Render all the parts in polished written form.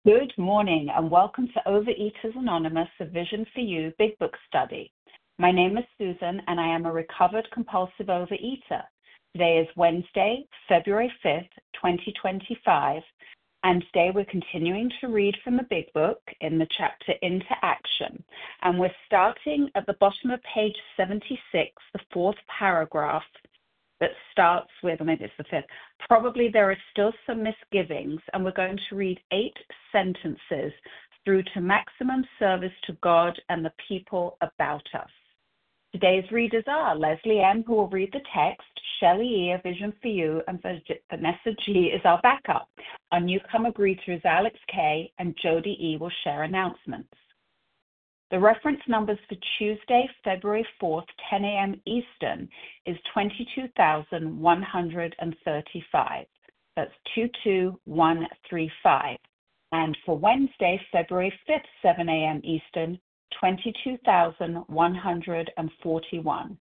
Good morning and welcome to Overeaters Anonymous, a Vision for You Big Book Study. My name is Susan and I am a recovered compulsive overeater. Today is Wednesday, February 5th, 2025, and today we're continuing to read from the Big Book in the chapter Into Action, and we're starting at the bottom of page 76, the fourth paragraph, that starts with, or maybe it's the fifth, probably there are still some misgivings, and we're going to read 8 sentences through to maximum service to God and the people about us. Today's readers are Leslie M., who will read the text, Shelley E., a Vision for You, and Vanessa G. is our backup. Our newcomer greeter is Alex K., and Jody E. will share announcements. The reference numbers for Tuesday, February 4th, 10 a.m. Eastern is 22,135. That's 22135. And for Wednesday, February 5th, 7 a.m. Eastern, 22,141.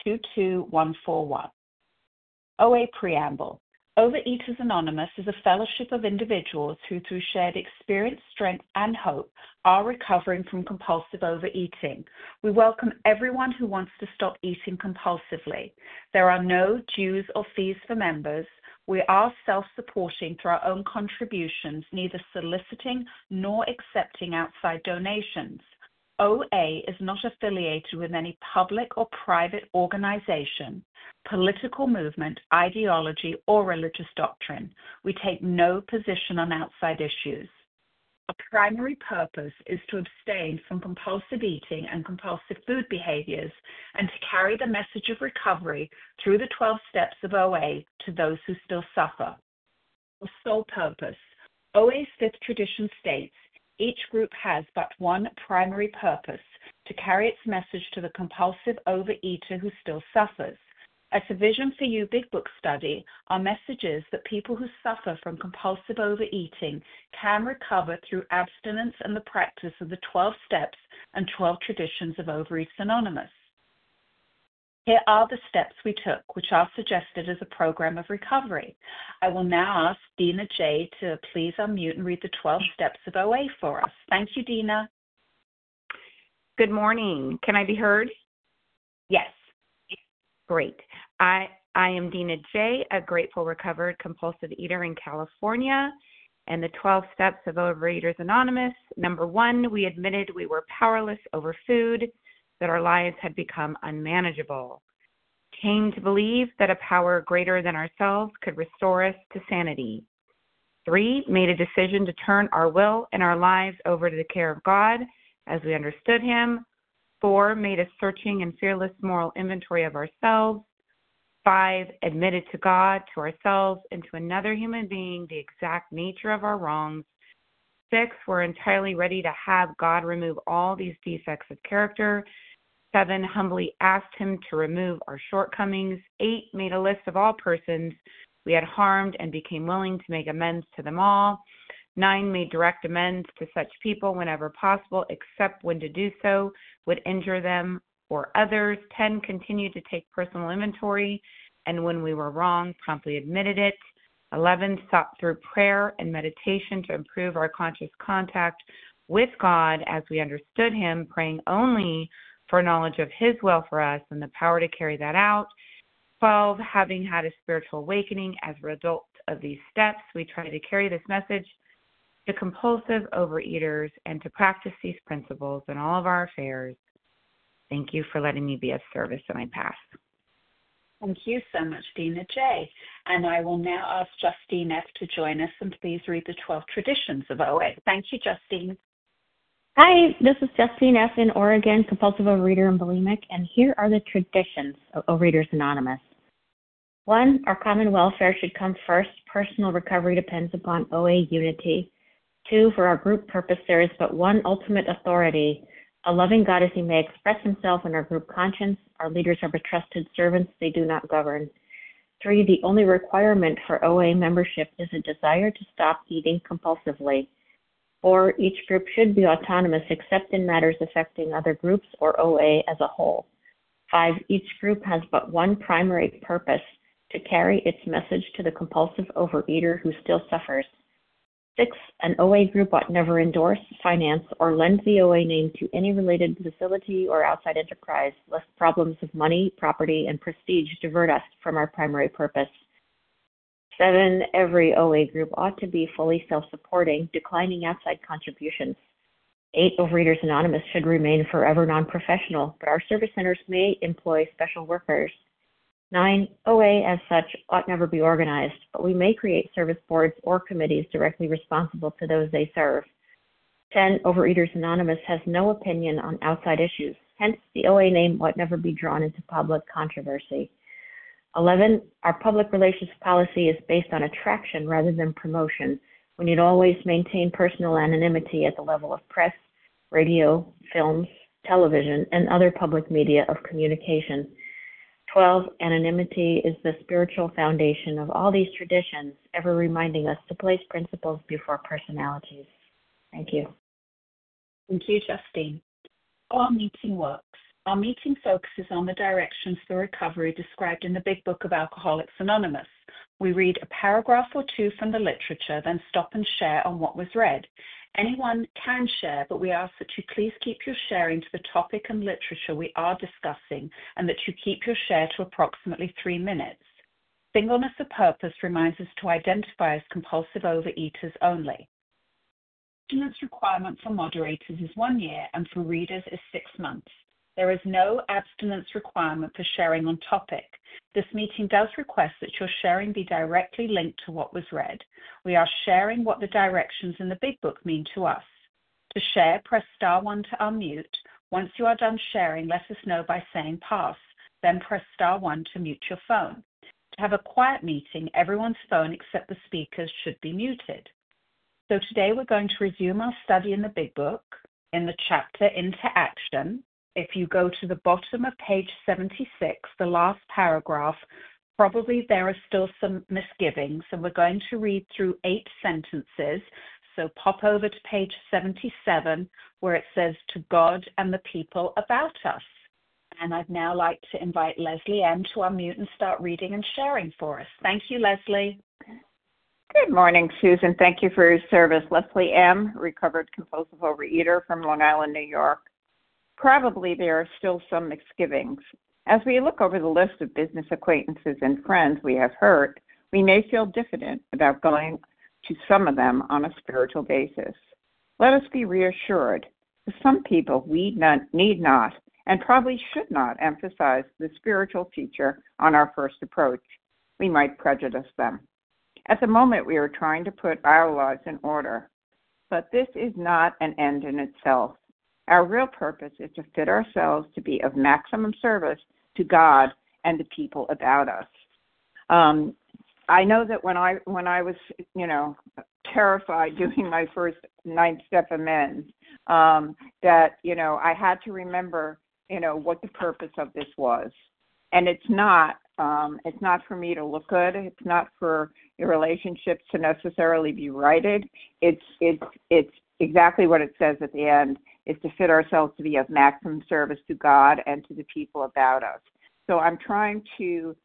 22141. OA Preamble. Overeaters Anonymous is a fellowship of individuals who, through shared experience, strength, and hope, are recovering from compulsive overeating. We welcome everyone who wants to stop eating compulsively. There are no dues or fees for members. We are self-supporting through our own contributions, neither soliciting nor accepting outside donations. OA is not affiliated with any public or private organization, political movement, ideology, or religious doctrine. We take no position on outside issues. Our primary purpose is to abstain from compulsive eating and compulsive food behaviors and to carry the message of recovery through the 12 steps of OA to those who still suffer. Our sole purpose. OA's fifth tradition states, each group has but one primary purpose, to carry its message to the compulsive overeater who still suffers. As a Vision for You Big Book study, our message is that people who suffer from compulsive overeating can recover through abstinence and the practice of the 12 steps and 12 traditions of Overeaters Anonymous. Here are the steps we took, which are suggested as a program of recovery. I will now ask Dina J. to please unmute and read the 12 steps of OA for us. Thank you, Dina. Good morning. Can I be heard? Yes. Great. I am Dina J., a grateful recovered compulsive eater in California, and the 12 steps of Overeaters Anonymous. Number 1, we admitted we were powerless over food, that our lives had become unmanageable. Came to believe that a power greater than ourselves could restore us to sanity. 3, made a decision to turn our will and our lives over to the care of God as we understood Him. 4, made a searching and fearless moral inventory of ourselves. 5, admitted to God, to ourselves, and to another human being the exact nature of our wrongs. 6, we're entirely ready to have God remove all these defects of character. 7, humbly asked Him to remove our shortcomings. 8, made a list of all persons we had harmed and became willing to make amends to them all. 9, made direct amends to such people whenever possible, except when to do so would injure them or others. 10, continued to take personal inventory, and when we were wrong, promptly admitted it. 11, sought through prayer and meditation to improve our conscious contact with God as we understood Him, praying only for knowledge of His will for us and the power to carry that out. 12, having had a spiritual awakening as a result of these steps, we try to carry this message to compulsive overeaters and to practice these principles in all of our affairs. Thank you for letting me be of service, and I pass. Thank you so much, Dina J. And I will now ask Justine F. to join us, and please read the 12 traditions of OA. Thank you, Justine. Hi, this is Justine F. in Oregon, compulsive overeater and bulimic, and here are the traditions of Overeaters Anonymous. 1, our common welfare should come first. Personal recovery depends upon OA unity. 2, for our group purpose, there is but one ultimate authority, a loving God as He may express Himself in our group conscience. Our leaders are but trusted servants, they do not govern. 3, the only requirement for OA membership is a desire to stop eating compulsively. 4, each group should be autonomous except in matters affecting other groups or OA as a whole. 5, each group has but one primary purpose, to carry its message to the compulsive overeater who still suffers. 6, an OA group ought never endorse, finance, or lend the OA name to any related facility or outside enterprise, lest problems of money, property, and prestige divert us from our primary purpose. 7, every OA group ought to be fully self-supporting, declining outside contributions. 8, Overeaters Anonymous should remain forever non-professional, but our service centers may employ special workers. 9, OA as such ought never be organized, but we may create service boards or committees directly responsible to those they serve. 10, Overeaters Anonymous has no opinion on outside issues, hence the OA name ought never be drawn into public controversy. 11, our public relations policy is based on attraction rather than promotion. We need always maintain personal anonymity at the level of press, radio, films, television, and other public media of communication. 12, anonymity is the spiritual foundation of all these traditions, ever reminding us to place principles before personalities. Thank you. Thank you, Justine. Our meeting works. Our meeting focuses on the directions for recovery described in the Big Book of Alcoholics Anonymous. We read a paragraph or two from the literature, then stop and share on what was read. Anyone can share, but we ask that you please keep your sharing to the topic and literature we are discussing, and that you keep your share to approximately 3 minutes. Singleness of purpose reminds us to identify as compulsive overeaters only. Abstinence requirement for moderators is 1 year, and for readers is 6 months. There is no abstinence requirement for sharing on topic. This meeting does request that your sharing be directly linked to what was read. We are sharing what the directions in the Big Book mean to us. To share, press star 1 to unmute. Once you are done sharing, let us know by saying pass. Then press star 1 to mute your phone. To have a quiet meeting, everyone's phone except the speaker's should be muted. So today we're going to resume our study in the Big Book in the chapter Into Action. If you go to the bottom of page 76, the last paragraph, probably there are still some misgivings, and we're going to read through 8 sentences. So pop over to page 77, where it says, to God and the people about us. And I'd now like to invite Leslie M. to unmute and start reading and sharing for us. Thank you, Leslie. Good morning, Susan. Thank you for your service. Leslie M., recovered compulsive overeater from Long Island, New York. Probably there are still some misgivings. As we look over the list of business acquaintances and friends we have hurt, we may feel diffident about going to some of them on a spiritual basis. Let us be reassured. For some people, we need not and probably should not emphasize the spiritual feature on our first approach. We might prejudice them. At the moment, we are trying to put our lives in order, but this is not an end in itself. Our real purpose is to fit ourselves to be of maximum service to God and the people about us. I know that when I was, terrified doing my first 9-step amends, that, I had to remember, what the purpose of this was. And it's not for me to look good. It's not for your relationships to necessarily be righted. It's exactly what it says at the end, is to fit ourselves to be of maximum service to God and to the people about us. So I am trying to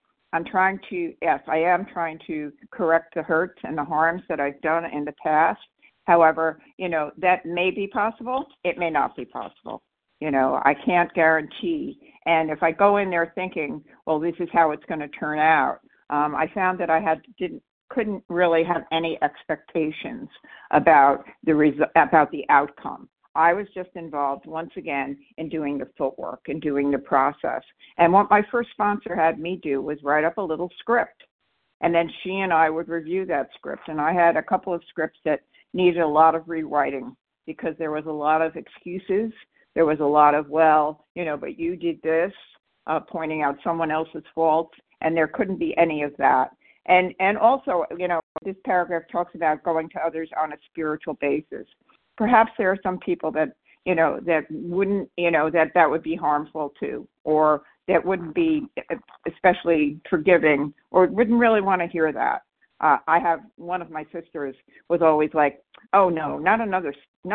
correct the hurts and the harms that I've done in the past. However, that may be possible. It may not be possible. I can't guarantee. And if I go in there thinking, well, this is how it's going to turn out, I found that I couldn't really have any expectations about the outcome. I was just involved once again in doing the footwork and doing the process. And what my first sponsor had me do was write up a little script. And then she and I would review that script. And I had a couple of scripts that needed a lot of rewriting because there was a lot of excuses. There was a lot of, but you did this, pointing out someone else's fault, and there couldn't be any of that. And also, this paragraph talks about going to others on a spiritual basis. Perhaps there are some people that, that wouldn't, that would be harmful to, or that wouldn't be especially forgiving, or wouldn't really want to hear that. I have one of my sisters was always like, oh no, not another,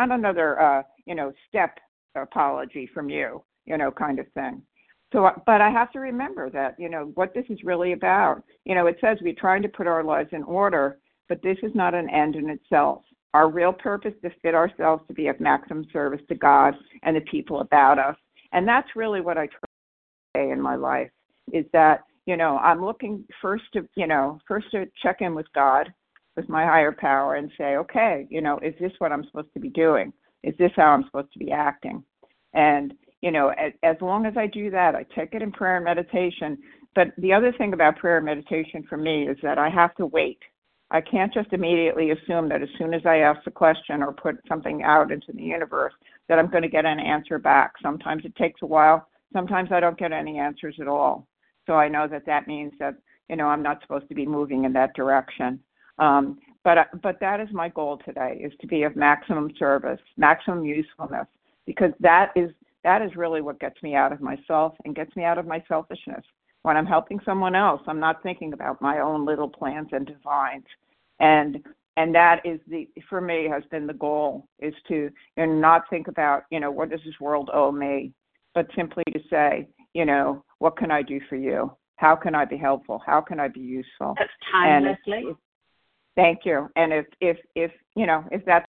step apology from you, kind of thing. So, but I have to remember that, what this is really about. It says we're trying to put our lives in order, but this is not an end in itself. our real purpose to fit ourselves to be of maximum service to God and the people about us. And that's really what I try to say in my life, is that, I'm looking first to check in with God, with my higher power, and say, okay, is this what I'm supposed to be doing? Is this how I'm supposed to be acting? And, as long as I do that, I take it in prayer and meditation. But the other thing about prayer and meditation for me is that I have to wait. I can't just immediately assume that as soon as I ask a question or put something out into the universe that I'm going to get an answer back. Sometimes it takes a while. Sometimes I don't get any answers at all. So I know that means that, I'm not supposed to be moving in that direction. But that is my goal today, is to be of maximum service, maximum usefulness, because that is really what gets me out of myself and gets me out of my selfishness. When I'm helping someone else, I'm not thinking about my own little plans and designs. And that is for me, has been the goal, is to not think about, what does this world owe me, but simply to say, what can I do for you? How can I be helpful? How can I be useful? That's timelessly. Thank you. And if that's,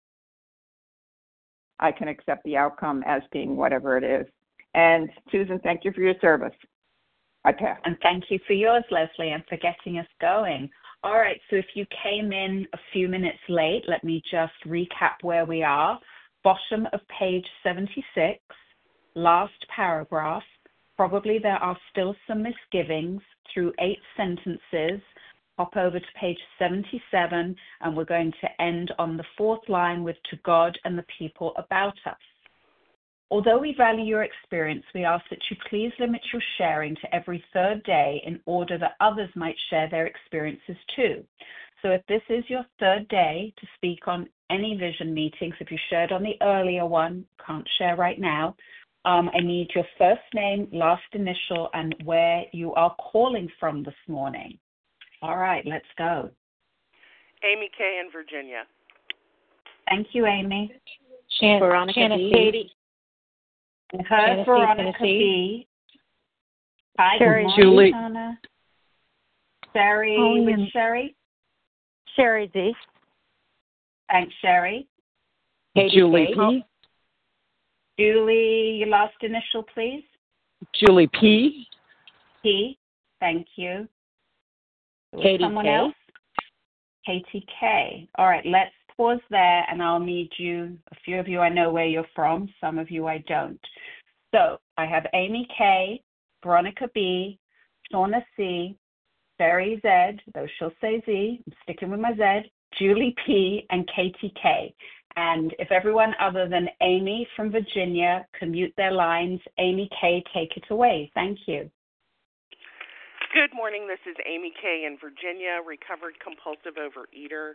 I can accept the outcome as being whatever it is. And Susan, thank you for your service. I pass. And thank you for yours, Leslie, and for getting us going. All right, so if you came in a few minutes late, let me just recap where we are. Bottom of page 76, last paragraph. Probably there are still some misgivings through 8 sentences. Hop over to page 77, and we're going to end on the 4th line with "to God and the people about us." Although we value your experience, we ask that you please limit your sharing to every 3rd day in order that others might share their experiences too. So if this is your 3rd day to speak on any vision meetings, if you shared on the earlier one, can't share right now, I need your first name, last initial, and where you are calling from this morning. All right, let's go. Amy K. in Virginia. Thank you, Amy. Veronica Katie. Her, Veronica B. Hi, Sherry. good morning, Julie. Shauna. Sherry, with Sherry? Sherry Z. Thanks, Sherry. Julie P. Julie, your last initial, please. Julie P. P. Thank you. Katie Someone K. else? Katie K. All right, let's pause there, and I'll need you. A few of you I know where you're from. Some of you I don't. So I have Amy K., Veronica B., Shauna C., Sherry Z., though she'll say Z, I'm sticking with my Z, Julie P., and Katie K. And if everyone other than Amy from Virginia can mute their lines, Amy K., take it away. Thank you. Good morning. This is Amy K. in Virginia, recovered compulsive overeater.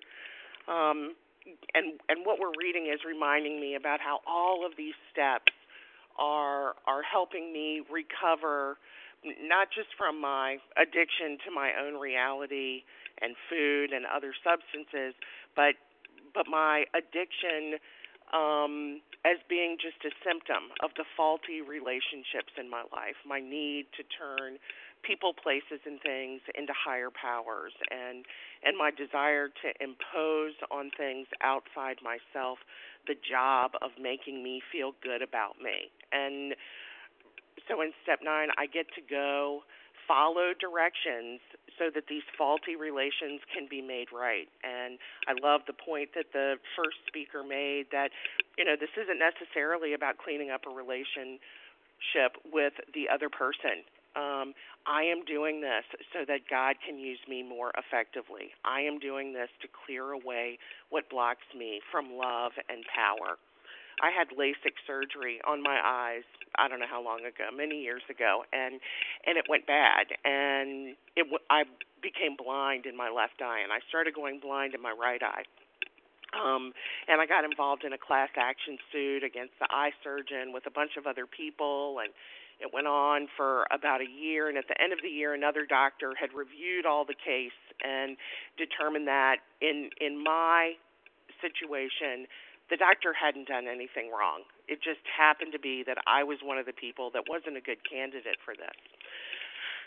And what we're reading is reminding me about how all of these steps are helping me recover, not just from my addiction to my own reality and food and other substances, but my addiction as being just a symptom of the faulty relationships in my life, my need to turn people, places, and things into higher powers, and my desire to impose on things outside myself the job of making me feel good about me. And so in step 9, I get to go follow directions so that these faulty relations can be made right. And I love the point that the first speaker made, that, this isn't necessarily about cleaning up a relationship with the other person. I am doing this so that God can use me more effectively. I am doing this to clear away what blocks me from love and power. I had LASIK surgery on my eyes, I don't know how long ago, many years ago, and it went bad, and I became blind in my left eye, and I started going blind in my right eye. And I got involved in a class action suit against the eye surgeon with a bunch of other people, and it went on for about a year, and at the end of the year, another doctor had reviewed all the case and determined that in my situation, the doctor hadn't done anything wrong. It just happened to be that I was one of the people that wasn't a good candidate for this.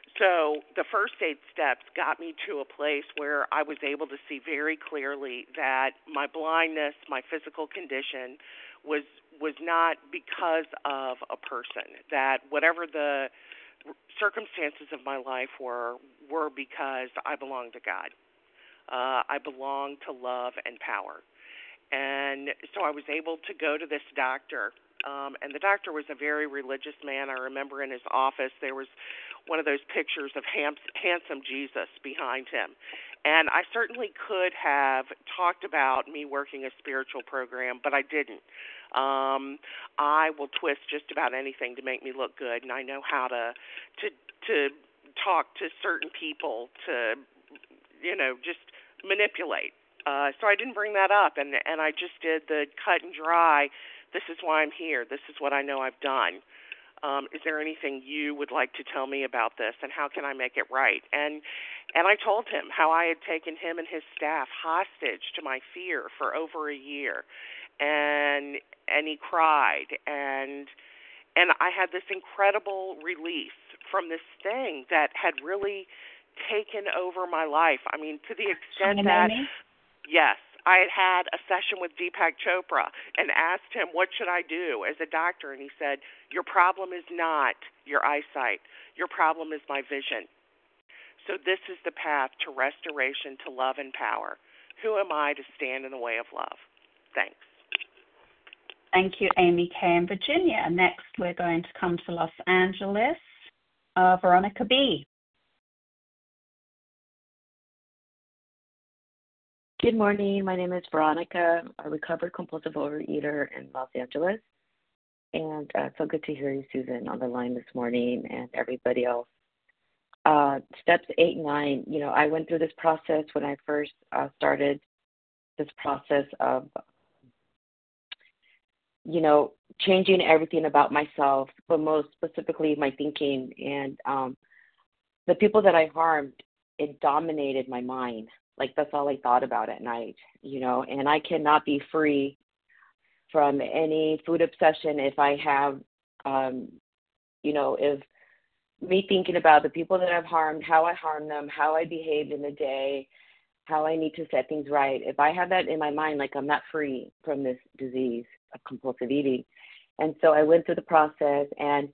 So the first 8 steps got me to a place where I was able to see very clearly that my blindness, my physical condition was not because of a person, that whatever the circumstances of my life were because I belong to God. I belong to love and power. And so I was able to go to this doctor, and the doctor was a very religious man. I remember in his office there was one of those pictures of handsome Jesus behind him. And I certainly could have talked about me working a spiritual program, but I didn't. I will twist just about anything to make me look good, and I know how to talk to certain people to, just manipulate. So I didn't bring that up, and I just did the cut and dry. This is why I'm here. This is what I know I've done. Is there anything you would like to tell me about this, and how can I make it right? And I told him how I had taken him and his staff hostage to my fear for over a year, and he cried, and I had this incredible release from this thing that had really taken over my life. I mean, to the extent that, yes, I had a session with Deepak Chopra and asked him, what should I do as a doctor? And he said, your problem is not your eyesight. Your problem is my vision. So this is the path to restoration, to love and power. Who am I to stand in the way of love? Thanks. Thank you, Amy K. in Virginia. Next, we're going to come to Los Angeles. Veronica B. Good morning. My name is Veronica, a recovered compulsive overeater in Los Angeles. And so good to hear you, Susan, on the line this morning and everybody else. Steps 8 and 9, I went through this process when I first started this process of, changing everything about myself, but most specifically my thinking. And the people that I harmed, it dominated my mind. Like, that's all I thought about at night, and I cannot be free from any food obsession if I have, if me thinking about the people that I've harmed, how I harmed them, how I behaved in the day, how I need to set things right. If I have that in my mind, like, I'm not free from this disease of compulsive eating. And so I went through the process, and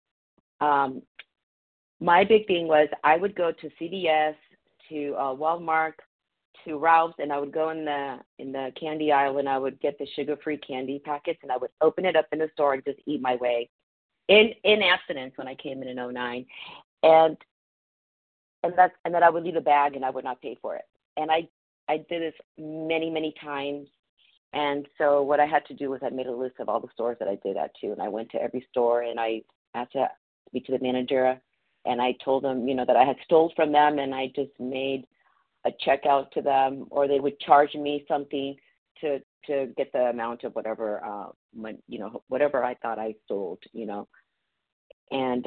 my big thing was I would go to CVS, to Walmart, to Ralph's, and I would go in the candy aisle, and I would get the sugar-free candy packets, and I would open it up in the store and just eat my way in abstinence when I came in 2009, and then I would leave a bag and I would not pay for it. And I did this many, many times. And so what I had to do was I made a list of all the stores that I did that to, and I went to every store, and I asked to speak to the manager, and I told them, that I had stole from them, and I just made a check out to them, or they would charge me something to get the amount of whatever, whatever I thought I stole, and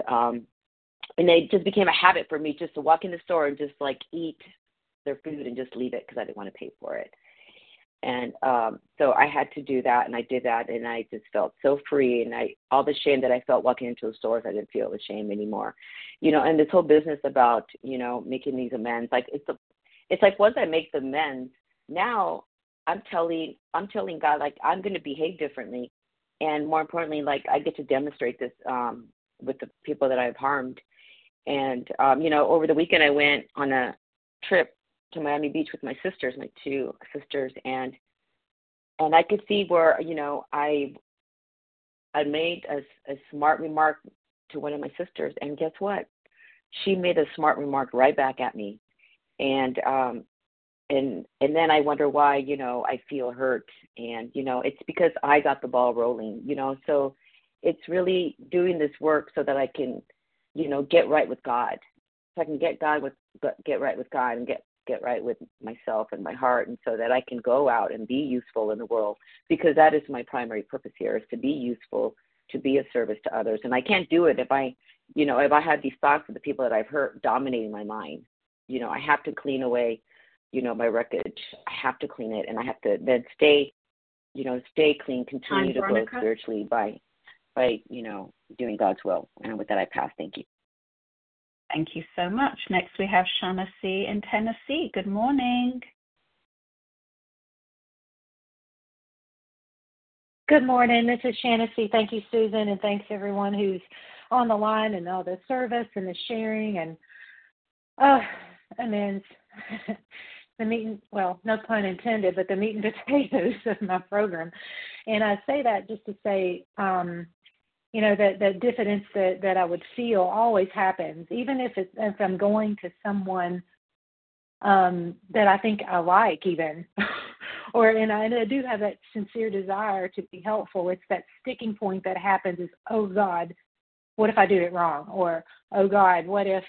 it just became a habit for me just to walk in the store and just like eat their food and just leave it because I didn't want to pay for it. And so I had to do that, and I did that, and I just felt so free, and all the shame that I felt walking into the stores, I didn't feel the shame anymore, and this whole business about, making these amends, like it's like once I make the amends, now I'm telling God, like, I'm going to behave differently, and more importantly, like, I get to demonstrate this with the people that I've harmed. And over the weekend I went on a trip to Miami Beach with my sisters, my 2 sisters, and I could see where, I made a smart remark to one of my sisters, and guess what? She made a smart remark right back at me. And then I wonder why, I feel hurt, and, it's because I got the ball rolling, so it's really doing this work so that I can, get right with God. So I can get right with God and get right with myself and my heart, and so that I can go out and be useful in the world, because that is my primary purpose here, is to be useful, to be of service to others. And I can't do it if I have these thoughts of the people that I've hurt dominating my mind. I have to clean away, my wreckage. I have to clean it, and I have to then stay clean, continue to grow spiritually by doing God's will. And with that, I pass. Thank you. Thank you so much. Next, we have Shauna C. in Tennessee. Good morning. Good morning. This is Shanna C. Thank you, Susan, and thanks everyone who's on the line and all the service and the sharing and then the meat and, well, no pun intended, but the meat and potatoes of my program. And I say that just to say, that diffidence that I would feel always happens, even if I'm going to someone that I think I like even, and I do have that sincere desire to be helpful. It's that sticking point that happens is, oh God, what if I do it wrong? Or, oh God, what if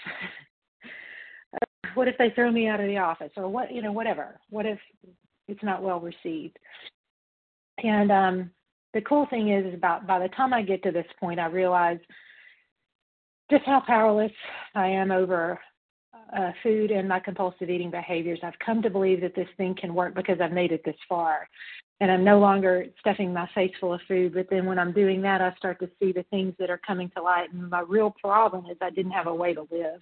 they throw me out of the office? Or whatever. What if it's not well received? And the cool thing is about by the time I get to this point, I realize just how powerless I am over food and my compulsive eating behaviors. I've come to believe that this thing can work because I've made it this far. And I'm no longer stuffing my face full of food. But then when I'm doing that, I start to see the things that are coming to light. And my real problem is I didn't have a way to live,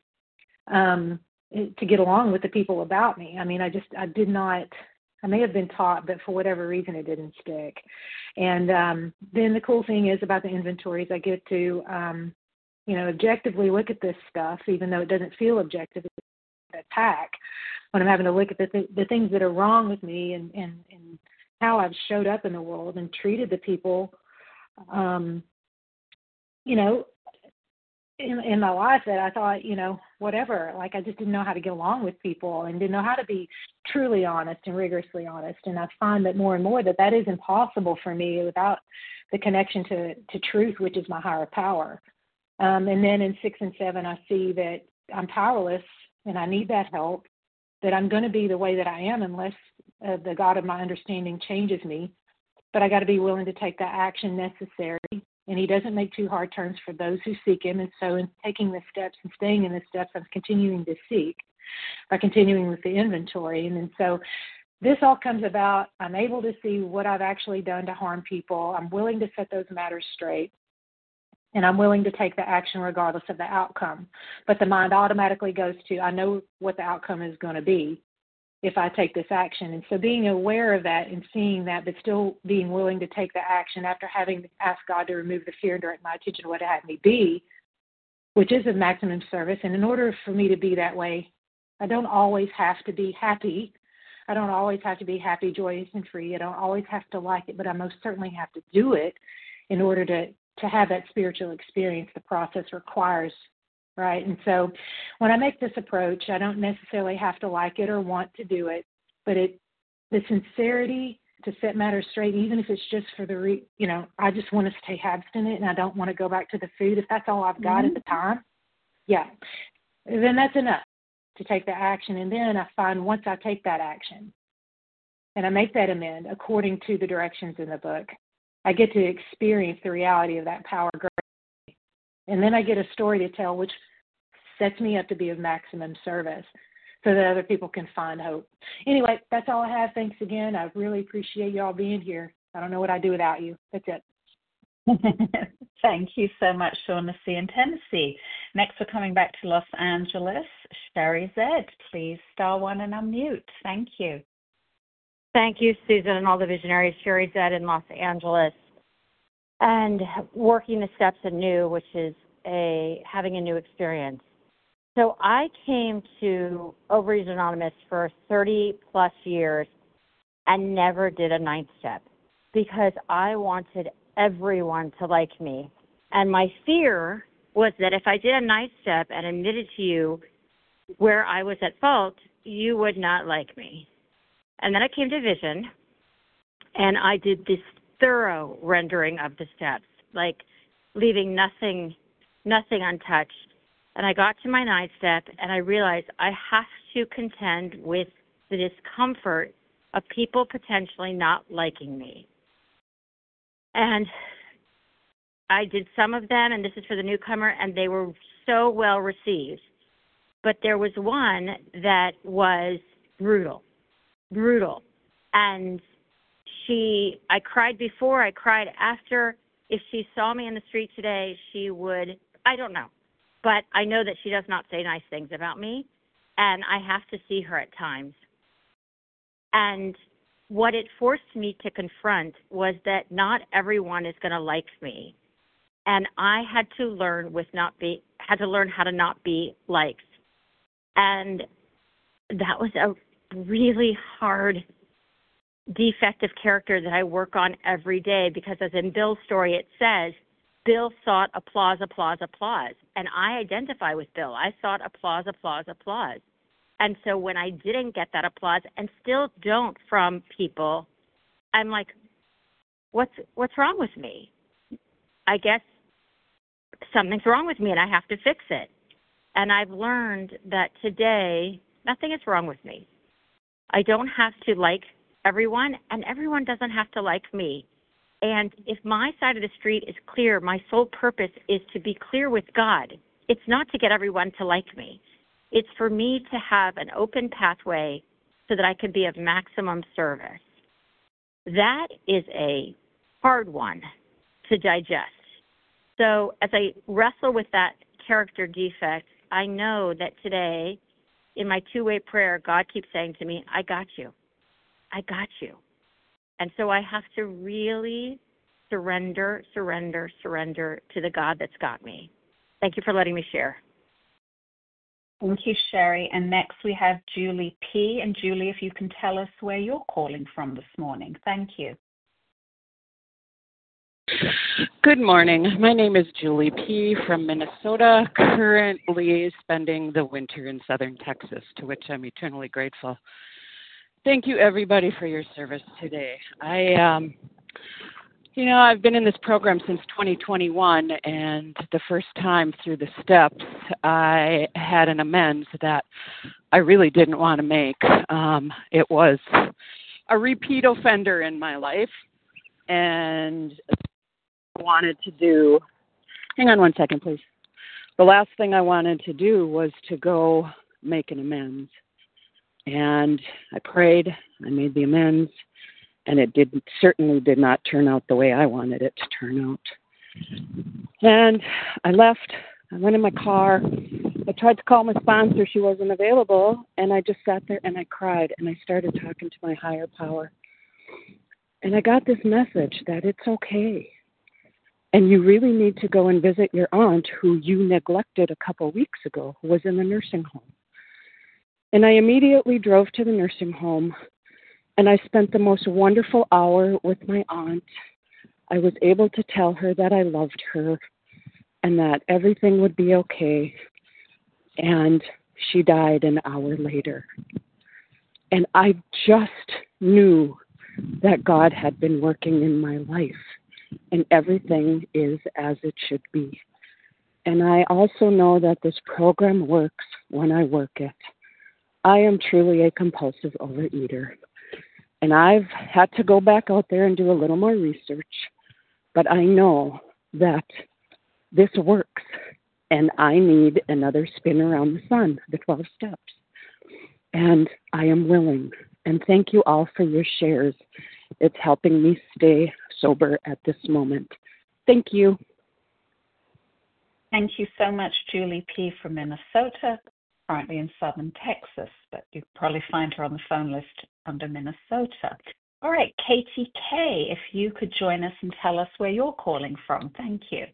to get along with the people about me. I mean, I did not. I may have been taught, but for whatever reason, it didn't stick. And then the cool thing is about the inventories, I get to, objectively look at this stuff, even though it doesn't feel objective. It's an attack when I'm having to look at the things that are wrong with me and how I've showed up in the world and treated the people, in my life that I thought, whatever, like I just didn't know how to get along with people and didn't know how to be truly honest and rigorously honest. And I find that more and more that is impossible for me without the connection to truth, which is my higher power. And then in 6 and 7, I see that I'm powerless and I need that help, that I'm going to be the way that I am unless the God of my understanding changes me. But I got to be willing to take the action necessary. And he doesn't make too hard turns for those who seek him. And so in taking the steps and staying in the steps, I'm continuing to seek by continuing with the inventory. And so this all comes about, I'm able to see what I've actually done to harm people. I'm willing to set those matters straight. And I'm willing to take the action regardless of the outcome. But the mind automatically goes to, I know what the outcome is going to be if I take this action. And so being aware of that and seeing that, but still being willing to take the action after having asked God to remove the fear and direct my attention to what it had me be, which is of maximum service. And in order for me to be that way, I don't always have to be happy. I don't always have to be happy, joyous, and free. I don't always have to like it, but I most certainly have to do it in order to have that spiritual experience the process requires, right? And so when I make this approach, I don't necessarily have to like it or want to do it, but the sincerity to set matters straight, even if it's just for I just want to stay abstinent and I don't want to go back to the food. If that's all I've got at the time, then that's enough to take the action. And then I find once I take that action and I make that amend according to the directions in the book, I get to experience the reality of that power greatly. And then I get a story to tell, which sets me up to be of maximum service so that other people can find hope. Anyway, that's all I have. Thanks again. I really appreciate you all being here. I don't know what I'd do without you. That's it. Thank you so much, Shauna C. in Tennessee. Next, we're coming back to Los Angeles. Sherry Z., please star 1 and unmute. Thank you. Thank you, Susan, and all the visionaries. Sherry Z. in Los Angeles. And working the steps anew, which is having a new experience. So I came to Overeaters Anonymous for 30-plus years and never did a 9th step because I wanted everyone to like me. And my fear was that if I did a 9th step and admitted to you where I was at fault, you would not like me. And then I came to Vision, and I did this thorough rendering of the steps, like leaving nothing untouched. And I got to my 9th step, and I realized I have to contend with the discomfort of people potentially not liking me. And I did some of them, and this is for the newcomer, and they were so well received. But there was one that was brutal. And I cried before, I cried after. If she saw me in the street today, she would, I don't know. but I know that she does not say nice things about me, and I have to see her at times. And what it forced me to confront was that not everyone is going to like me, and I had to learn how to not be liked. And that was a really hard defective character that I work on every day, because as in Bill's story, it says, Bill sought applause, applause, applause. And I identify with Bill. I sought applause, applause, applause. And so when I didn't get that applause, and still don't from people, I'm like, what's wrong with me? I guess something's wrong with me and I have to fix it. And I've learned that today, nothing is wrong with me. I don't have to like everyone, and everyone doesn't have to like me. And if my side of the street is clear, my sole purpose is to be clear with God. It's not to get everyone to like me. It's for me to have an open pathway so that I can be of maximum service. That is a hard one to digest. So as I wrestle with that character defect, I know that today in my two-way prayer, God keeps saying to me, I got you. I got you. And so I have to really surrender to the God that's got me. Thank you for letting me share. Thank you, Sherry. And next we have Julie P. And Julie, if you can tell us where you're calling from this morning. Thank you. Good morning. My name is Julie P. from Minnesota, currently spending the winter in southern Texas, to which I'm eternally grateful. Thank you, everybody, for your service today. I've been in this program since 2021, and the first time through the steps, I had an amends that I really didn't want to make. It was a repeat offender in my life, and wanted to do, hang on one second, please. The last thing I wanted to do was to go make an amends. And I prayed, I made the amends, and it certainly did not turn out the way I wanted it to turn out. And I left, I went in my car, I tried to call my sponsor, she wasn't available, and I just sat there and I cried, and I started talking to my higher power. And I got this message that it's okay. And you really need to go and visit your aunt who you neglected a couple weeks ago, who was in the nursing home. And I immediately drove to the nursing home, and I spent the most wonderful hour with my aunt. I was able to tell her that I loved her and that everything would be okay. And she died an hour later. And I just knew that God had been working in my life. And everything is as it should be. And I also know that this program works when I work it. I am truly a compulsive overeater. And I've had to go back out there and do a little more research. But I know that this works. And I need another spin around the sun, the 12 steps. And I am willing. And thank you all for your shares. It's helping me stay sober at this moment. Thank you. Thank you so much, Julie P. from Minnesota, currently in southern Texas, but you probably find her on the phone list under Minnesota. All right, Katie K., if you could join us and tell us where you're calling from. Thank you.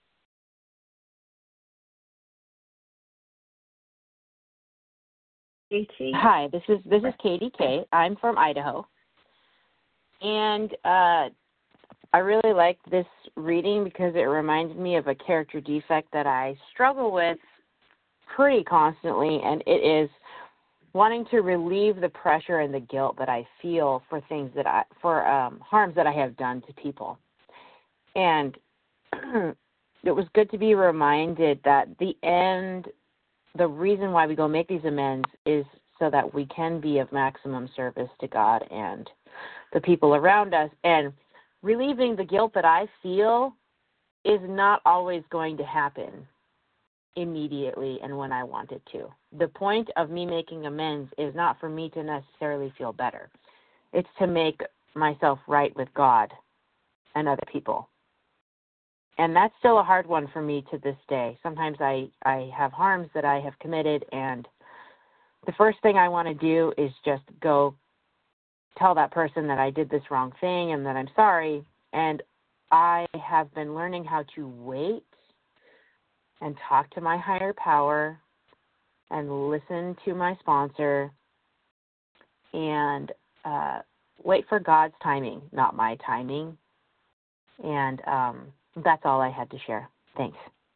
Katie? Hi, this is Katie K. I'm from Idaho. And I really like this reading because it reminds me of a character defect that I struggle with pretty constantly, and it is wanting to relieve the pressure and the guilt that I feel for things that harms that I have done to people. And it was good to be reminded that the reason why we go make these amends is so that we can be of maximum service to God and the people around us. And relieving the guilt that I feel is not always going to happen immediately and when I want it to. The point of me making amends is not for me to necessarily feel better. It's to make myself right with God and other people. And that's still a hard one for me to this day. Sometimes I have harms that I have committed, and the first thing I want to do is just go tell that person that I did this wrong thing and that I'm sorry. And I have been learning how to wait and talk to my higher power and listen to my sponsor and wait for God's timing, not my timing. And that's all I had to share. Thanks.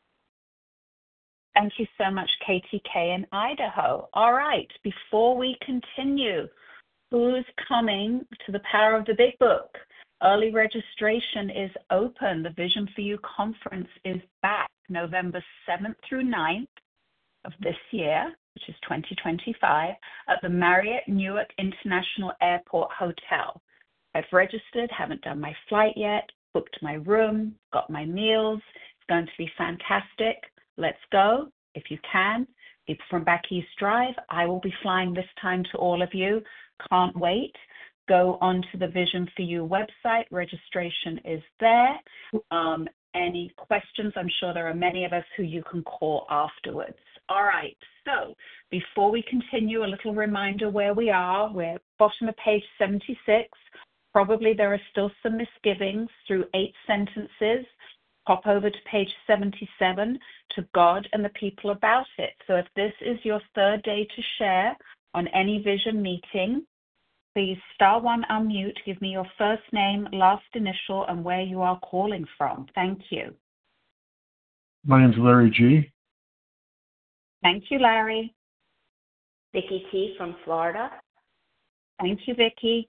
Thank you so much, KTK in Idaho. All right, before we continue, who's coming to the Power of the Big Book? Early registration is open. The Vision for You conference is back November 7th through 9th of this year, which is 2025, at the Marriott Newark International Airport Hotel. I've registered, haven't done my flight yet, booked my room, got my meals. It's going to be fantastic. Let's go. If you can, people from Back East Drive, I will be flying this time to all of you. Can't wait. Go onto the Vision for You website. Registration is there. Any questions? I'm sure there are many of us who you can call afterwards. All right. So before we continue, a little reminder where we are. We're bottom of page 76. Probably there are still some misgivings through 8 sentences. Pop over to page 77 to God and the people about it. So if this is your third day to share on any vision meeting, please *1 unmute, give me your first name, last initial, and where you are calling from. Thank you. My name's Larry G. Thank you, Larry. Vicki T. from Florida. Thank you, Vicki.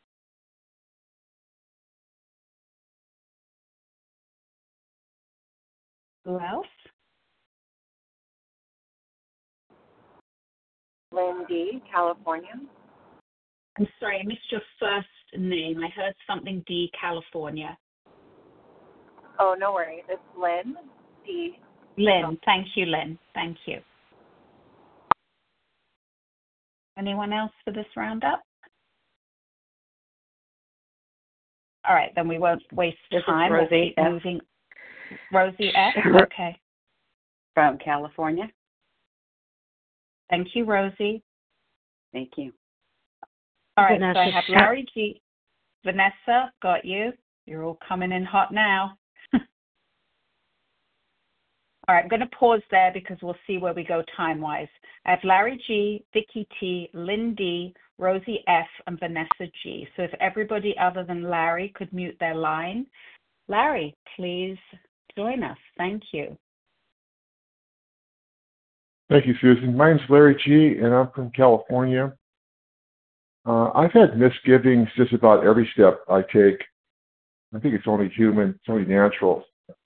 Who else? Lynn D., California. I'm sorry, I missed your first name. I heard something D, California. Oh, no worries. It's Lynn D. Lynn. Thank you, Lynn. Thank you. Anyone else for this roundup? All right, then we won't waste time. This is Rosie we'll keep F. moving. Rosie F. Okay. From California. Thank you, Rosie. Thank you. All right, Vanessa, so I have Larry G. Vanessa, got you. You're all coming in hot now. All right, I'm going to pause there because we'll see where we go time-wise. I have Larry G., Vicki T., Lynn D., Rosie F., and Vanessa G. So if everybody other than Larry could mute their line. Larry, please join us. Thank you. Thank you, Susan. My name's Larry G., and I'm from California. I've had misgivings just about every step I take. I think it's only human, it's only natural.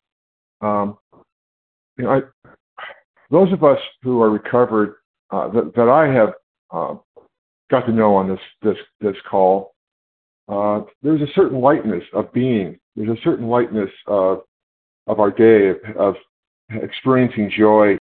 Those of us who are recovered, that I have got to know on this call, there's a certain lightness of being. There's a certain lightness of our day, of experiencing joy,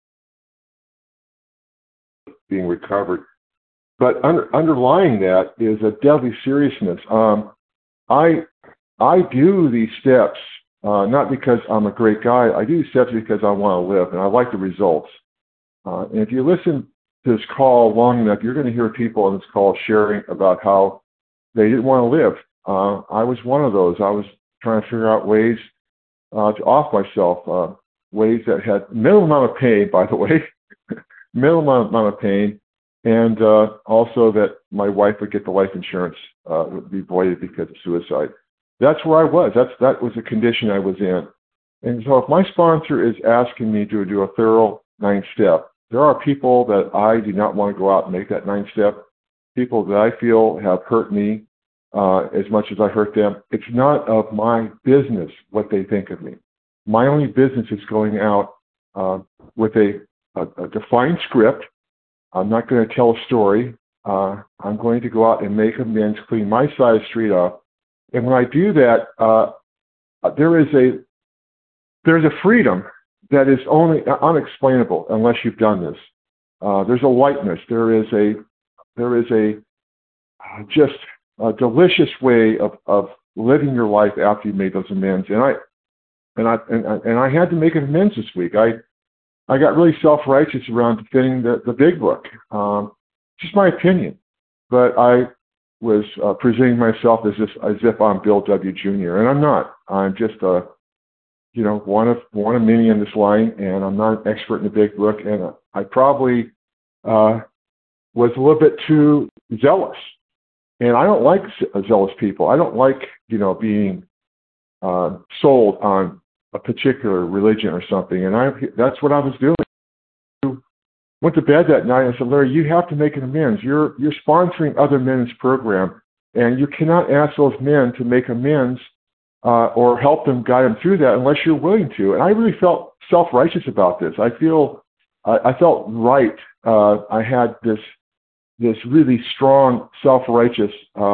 being recovered. But underlying that is a deadly seriousness. I do these steps not because I'm a great guy. I do these steps because I want to live, and I like the results. And if you listen to this call long enough, you're going to hear people on this call sharing about how they didn't want to live. I was one of those. I was trying to figure out ways to off myself, ways that had minimal amount of pain, by the way, minimal amount of pain, and also that my wife would get the life insurance would be voided because of suicide. That's where I was. That was the condition I was in. And so if my sponsor is asking me to do a thorough 9-step, there are people that I do not want to go out and make that 9-step, people that I feel have hurt me as much as I hurt them. It's not of my business what they think of me. My only business is going out with a defined script. I'm not going to tell a story. I'm going to go out and make amends, clean my side of the street up. And when I do that, there's a freedom that is only unexplainable unless you've done this. There's a lightness. There is a just a delicious way of living your life after you've made those amends. And and I had to make an amends this week. I got really self-righteous around defending the big book. Just my opinion, but I was presenting myself as if I'm Bill W. Jr. and I'm not. I'm just one of many in this line, and I'm not an expert in the big book, and I probably was a little bit too zealous. And I don't like zealous people. I don't like, being sold on a particular religion or something. And that's what I was doing. Went to bed that night and I said, Larry, you have to make an amends. You're sponsoring other men's program, and you cannot ask those men to make amends or help them, guide them through that unless you're willing to. And I really felt self-righteous about this. I felt right. I had this really strong self-righteous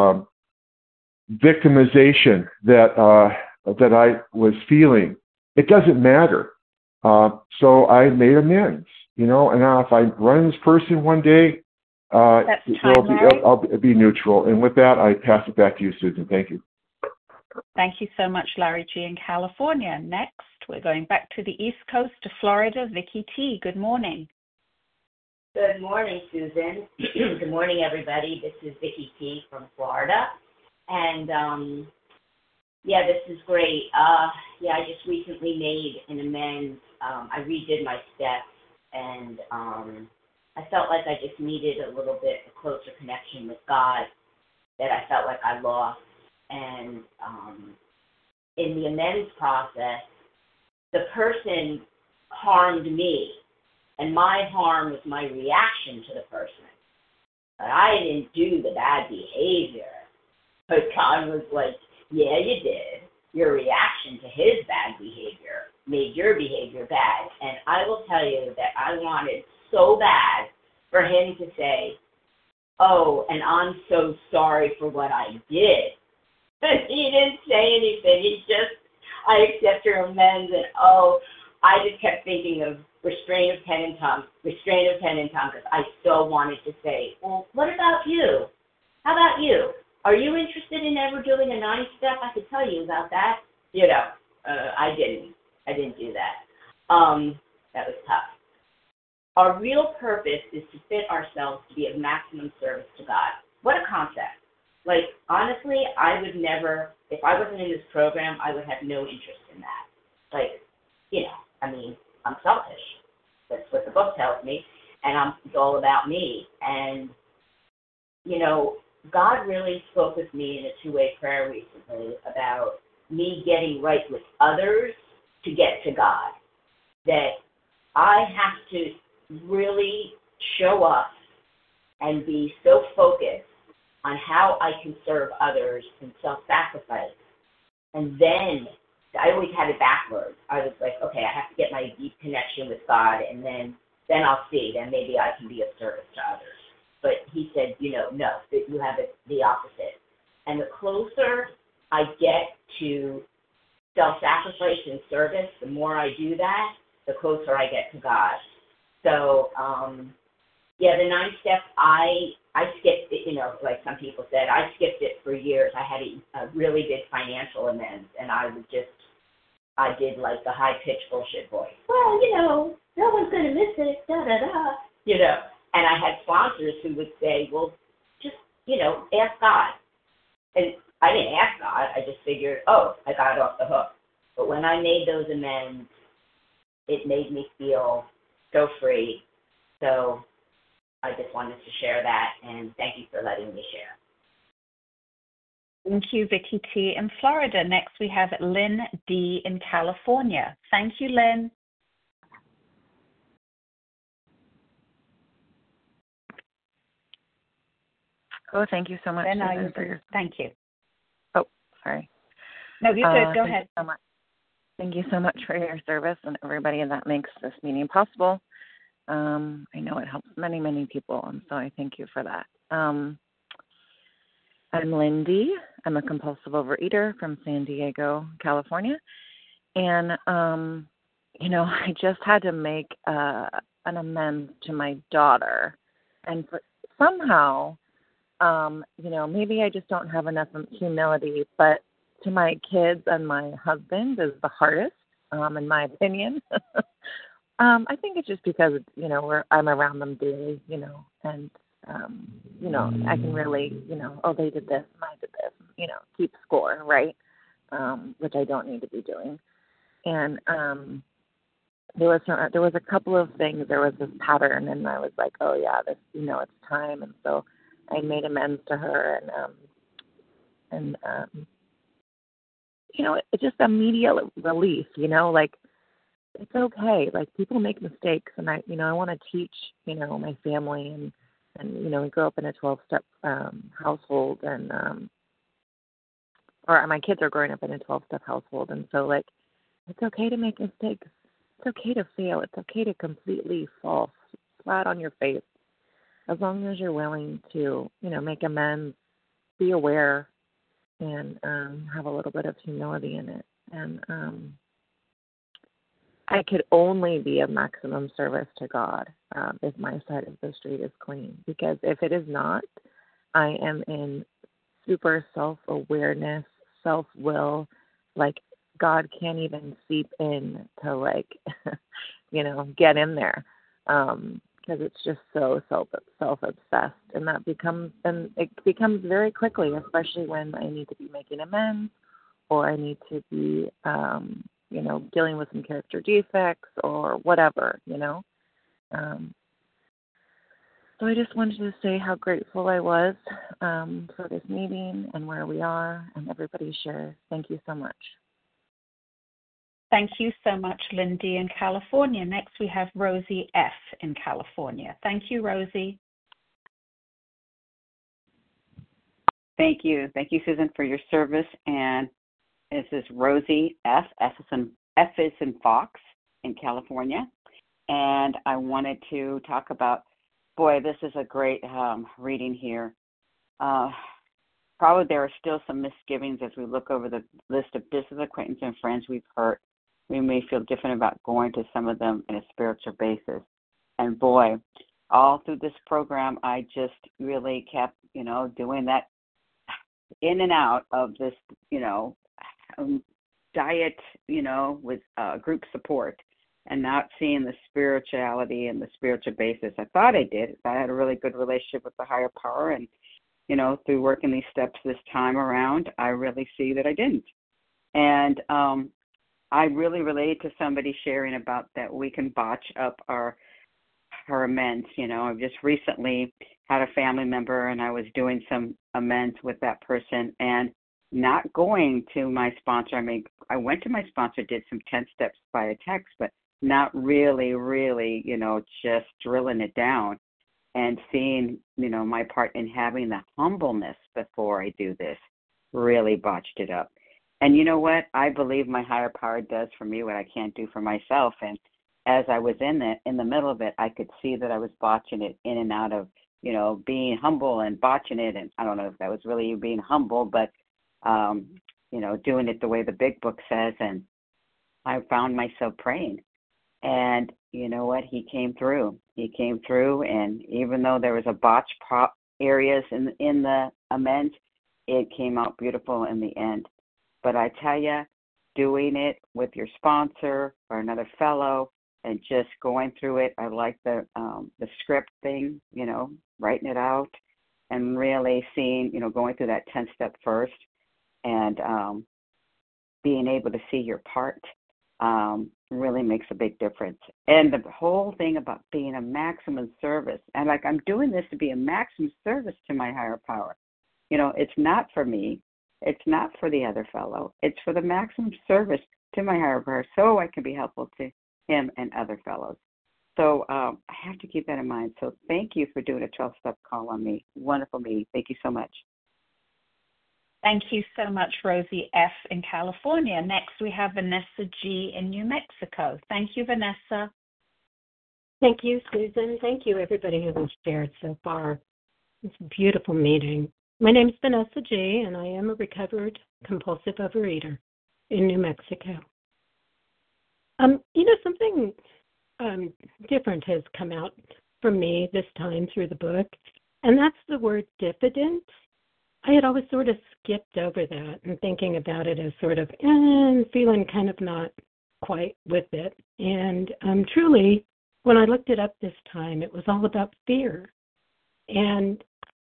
victimization that I was feeling. It doesn't matter. So I made amends, and now if I run this person one day, I'll be neutral. And with that, I pass it back to you, Susan. Thank you. Thank you so much, Larry G. in California. Next, we're going back to the East Coast to Florida. Vicki T., good morning. Good morning, Susan. Good morning, everybody. This is Vicki T. from Florida. And, this is great. I just recently made an amends. I redid my steps, and I felt like I just needed a little bit a closer connection with God that I felt like I lost. And in the amends process, the person harmed me. And my harm was my reaction to the person. But I didn't do the bad behavior. But God was like, yeah, you did. Your reaction to his bad behavior made your behavior bad. And I will tell you that I wanted so bad for him to say, oh, and I'm so sorry for what I did. But he didn't say anything. He just, I accept your amends. And, I just kept thinking of restraint of pen and tongue, because I still wanted to say, well, what about you? How about you? Are you interested in ever doing a 9-step? I could tell you about that. I didn't do that. That was tough. Our real purpose is to fit ourselves to be of maximum service to God. What a concept. Like, honestly, I would never, if I wasn't in this program, I would have no interest in that. Like, I'm selfish. That's what the book tells me. And it's all about me. And, God really spoke with me in a two-way prayer recently about me getting right with others to get to God. That I have to really show up and be so focused on how I can serve others and self-sacrifice. And then I always had it backwards. I was like, okay, I have to get my deep connection with God, and then I'll see. Then maybe I can be of service to others. But he said, no, that you have it the opposite. And the closer I get to self-sacrifice and service, the more I do that, the closer I get to God. So, the 9 steps, I skipped it, like some people said, I skipped it for years. I had a really big financial amends, and I did like the high-pitched bullshit voice. Well, no one's going to miss it, da-da-da, And I had sponsors who would say, well, just, ask God. And I didn't ask God. I just figured, I got off the hook. But when I made those amends, it made me feel so free. So I just wanted to share that, and thank you for letting me share. Thank you, Vicki T. in Florida. Next, we have Lynn D. in California. Thank you, Lynn. Oh, thank you so much. Lynn, thank you. Oh, sorry. No, you're good. Go ahead. So much. Thank you so much for your service and everybody that makes this meeting possible. I know it helps many, many people, and so I thank you for that. I'm Lindy. I'm a compulsive overeater from San Diego, California. And, I just had to make an amends to my daughter. And somehow, maybe I just don't have enough humility, but to my kids and my husband is the hardest. in my opinion. I think it's just because, I'm around them daily, and, I can relate, oh, they did this and I did this, keep score, right? Which I don't need to be doing. And there was a couple of things. There was this pattern, and I was like, oh, yeah, this, it's time. And so I made amends to her, and it's just immediate relief, like, it's okay. Like, people make mistakes, and I want to teach, my family, and we grew up in a 12-step household, and or my kids are growing up in a 12-step household, and so, like, it's okay to make mistakes. It's okay to fail. It's okay to completely fall flat on your face, as long as you're willing to, make amends, be aware, and have a little bit of humility in it. And I could only be of maximum service to God if my side of the street is clean. Because if it is not, I am in super self-awareness, self-will. Like, God can't even seep in to, like, get in there. Because it's just so self-obsessed. And it becomes very quickly, especially when I need to be making amends, or I need to be, dealing with some character defects or whatever, So I just wanted to say how grateful I was for this meeting and where we are and everybody's share. Thank you so much. Thank you so much, Lindy in California. Next, we have Rosie F. in California. Thank you, Rosie. Thank you. Thank you, Susan, for your service. And this is Rosie F. F is in Fox in California. And I wanted to talk about, boy, this is a great reading here. Probably there are still some misgivings as we look over the list of business acquaintances and friends we've hurt. We may feel different about going to some of them in a spiritual basis. And boy, all through this program, I just really kept, doing that in and out of this, diet, with group support, and not seeing the spirituality and the spiritual basis. I thought I did. I had a really good relationship with the higher power, and, through working these steps this time around, I really see that I didn't. And I really related to somebody sharing about that we can botch up our amends. I've just recently had a family member, and I was doing some amends with that person, and not going to my sponsor. I went to my sponsor, did some 10 steps via text, but not really, just drilling it down and seeing, my part in having the humbleness before I do this really botched it up. And you know what? I believe my higher power does for me what I can't do for myself. And as I was in the middle of it, I could see that I was botching it in and out of, being humble and botching it. And I don't know if that was really being humble, but, doing it the way the big book says. And I found myself praying. And you know what? He came through. And even though there was a botch areas in the amends, it came out beautiful in the end. But I tell you, doing it with your sponsor or another fellow and just going through it, I like the script thing, writing it out and really seeing, going through that 10-step first and being able to see your part really makes a big difference. And the whole thing about being a maximum service, and like I'm doing this to be a maximum service to my higher power. It's not for me. It's not for the other fellow. It's for the maximum service to my higher power so I can be helpful to him and other fellows. So I have to keep that in mind. So thank you for doing a 12-step call on me. Wonderful meeting. Thank you so much. Thank you so much, Rosie F. in California. Next, we have Vanessa G. in New Mexico. Thank you, Vanessa. Thank you, Susan. Thank you, everybody who has shared so far. It's a beautiful meeting. My name is Vanessa G., and I am a recovered compulsive overeater in New Mexico. Something different has come out for me this time through the book, and that's the word diffident. I had always sort of skipped over that and thinking about it as sort of feeling kind of not quite with it. And truly, when I looked it up this time, it was all about fear. And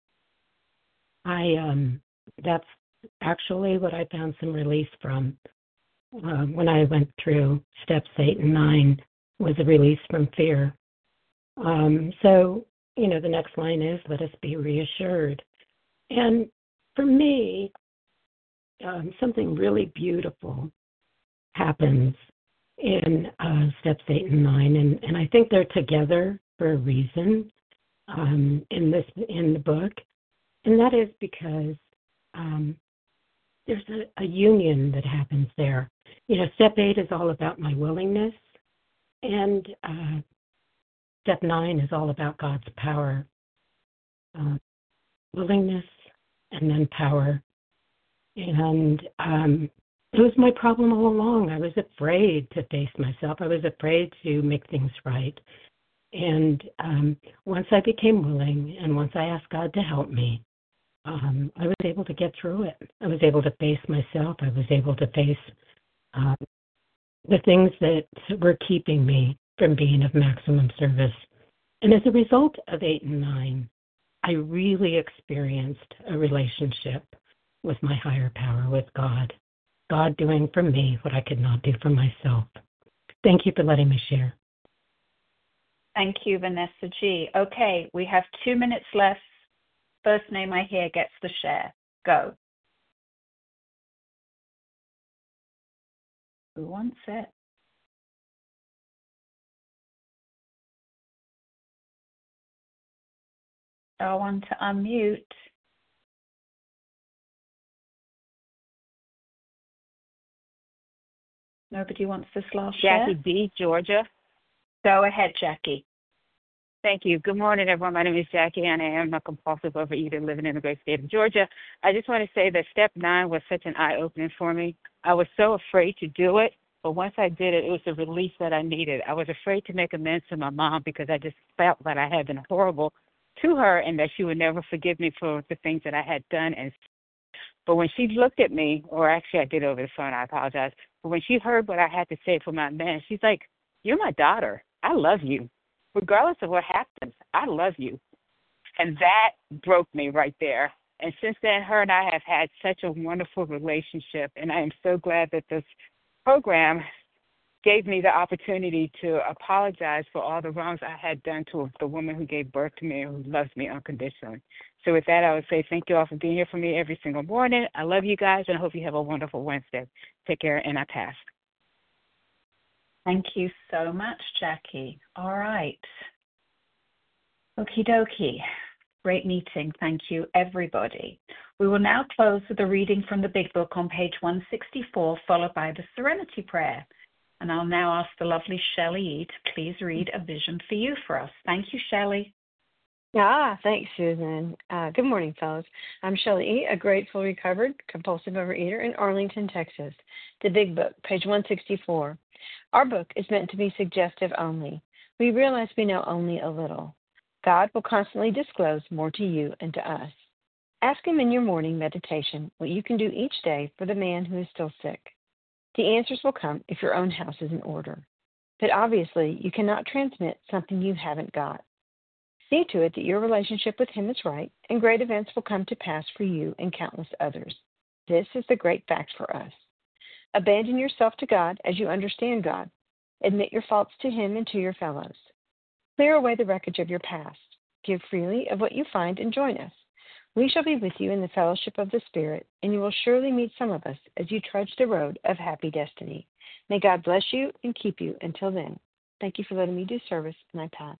that's actually what I found some release from when I went through steps 8 and 9 was a release from fear. So, the next line is, let us be reassured. And for me, something really beautiful happens in steps 8 and 9, and I think they're together for a reason in the book, and that is because there's a union that happens there. Step 8 is all about my willingness, and step 9 is all about God's power, willingness, and then power. And it was my problem all along. I was afraid to face myself. I was afraid to make things right. And once I became willing and once I asked God to help me, I was able to get through it. I was able to face myself. I was able to face the things that were keeping me from being of maximum service. And as a result of 8 and 9, I really experienced a relationship with my higher power, with God. God doing for me what I could not do for myself. Thank you for letting me share. Thank you, Vanessa G. Okay, we have 2 minutes left. First name I hear gets the share. Go. Who wants it? I want to unmute. Nobody wants this last share? Jackie B., Georgia. Go ahead, Jackie. Thank you. Good morning, everyone. My name is Jackie, and I am a compulsive overeater living in the great state of Georgia. I just want to say that step 9 was such an eye-opening for me. I was so afraid to do it, but once I did it, it was the release that I needed. I was afraid to make amends to my mom because I just felt that I had been horrible to her and that she would never forgive me for the things that I had done. But when she looked at me, or actually I did it over the phone, I apologize, but when she heard what I had to say for my amends, she's like, "You're my daughter. I love you. Regardless of what happens, I love you." And that broke me right there. And since then, her and I have had such a wonderful relationship, and I am so glad that this program gave me the opportunity to apologize for all the wrongs I had done to the woman who gave birth to me and who loves me unconditionally. So with that, I would say thank you all for being here for me every single morning. I love you guys, and I hope you have a wonderful Wednesday. Take care, and I pass. Thank you so much, Jackie. All right. Okie dokie. Great meeting. Thank you, everybody. We will now close with a reading from the Big Book on page 164, followed by the Serenity Prayer. And I'll now ask the lovely Shelley E. to please read A Vision for You for us. Thank you, Shelley. Thanks, Susan. Good morning, fellows. I'm Shelley E., a grateful, recovered, compulsive overeater in Arlington, Texas. The Big Book, page 164. Our book is meant to be suggestive only. We realize we know only a little. God will constantly disclose more to you and to us. Ask Him in your morning meditation what you can do each day for the man who is still sick. The answers will come if your own house is in order. But obviously, you cannot transmit something you haven't got. See to it that your relationship with Him is right, and great events will come to pass for you and countless others. This is the great fact for us. Abandon yourself to God as you understand God. Admit your faults to Him and to your fellows. Clear away the wreckage of your past. Give freely of what you find and join us. We shall be with you in the fellowship of the Spirit, and you will surely meet some of us as you trudge the road of happy destiny. May God bless you and keep you until then. Thank you for letting me do service, and I pass.